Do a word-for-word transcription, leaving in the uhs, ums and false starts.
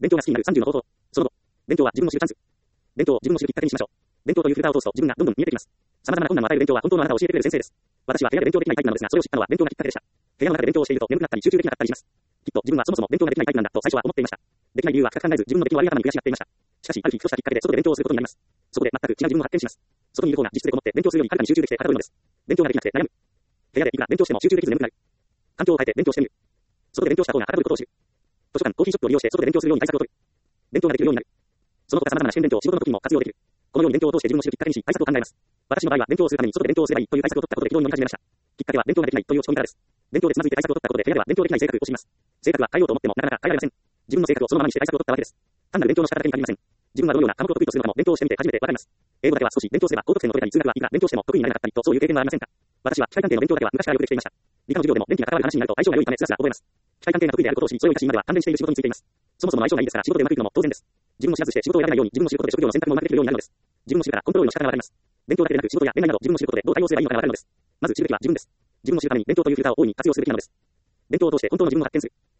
勉強が好きになるさんじゅうの方法。その後、勉強は自分の知るチャンス。勉強を自分の知るきっかけにしましょう。勉強というフィルターを通すと自分がどんどん見えてきます。様々な困難を与える勉強は本当のあなたを教えてくれる先生です。私は部屋で勉強できないタイプなのですが、それを知ったのは勉強がきっかけでした。部屋の中で勉強をしていると眠くなったり集中できなかったりします。きっと自分はそもそも勉強ができないタイプなんだと最初は思っていました。できない理由は深く考えず自分の出来の悪い頭に悔しがっていました。しかし、ある日ふとしたきっかけで外で勉強をすることになります。そこで全く違う自分を発見します。外にいる方が自室でこもって勉強するよりはるかに集中できてはかどるのです。勉強ができなくて悩む。部屋でいくら勉強しても集中できず眠くなる。環境を変えて勉強してみる。外で勉強した方がはかどることを知る。図書館、コーヒーショップを利用して外で勉強するように対策を取る。勉強ができるようになる。その他様々な試験勉強を仕事の時にも活用できる。このように勉強を通して自分の知るきっかけにし対策を考えます。私の場合は勉強をするために外で勉強をすればいいという対策を取ったことで非常に乗り始めました。きっかけは勉強ができないという落ち込みからです。勉強でつまずいて対策を取ったことで部屋では勉強できない性格を知ります。性格は変えようと思ってもなかなか変えられません。自分の性格をそのままにして対策を取ったわけです。単なる勉強の仕方だけに限りません。自分はどのような科目を得意とするのかも勉強をしてみて初めてわかります。英語だけは少し勉強すれば高得点の取れたり数学はいくら勉強しても得意になれなかったりとそういう経験はありませんか。私は機械関係の勉強だけは昔からよくできていました。理科の授業でも電気が関わる話になると相性が良いためスラスラ覚えます。機械関係が得意であることを知りそれを生かし今では関連している仕事についています。そもそもの相性がいいですから仕事でうまくいくのも当然です。自分を知らずして仕事を選ばないように自分の知ることで職業の選択もうまくできるようになるのです。自分の知るからコントロールの仕方がわかります。勉強だけでなく仕事や恋愛など自分の知ることでどう対応すればいいのかがわかるのです。まず知るべきは自分です。自分を知るために勉強というフィルターを大いに活用するべきなのです。勉強を通して本当の自分を発見する。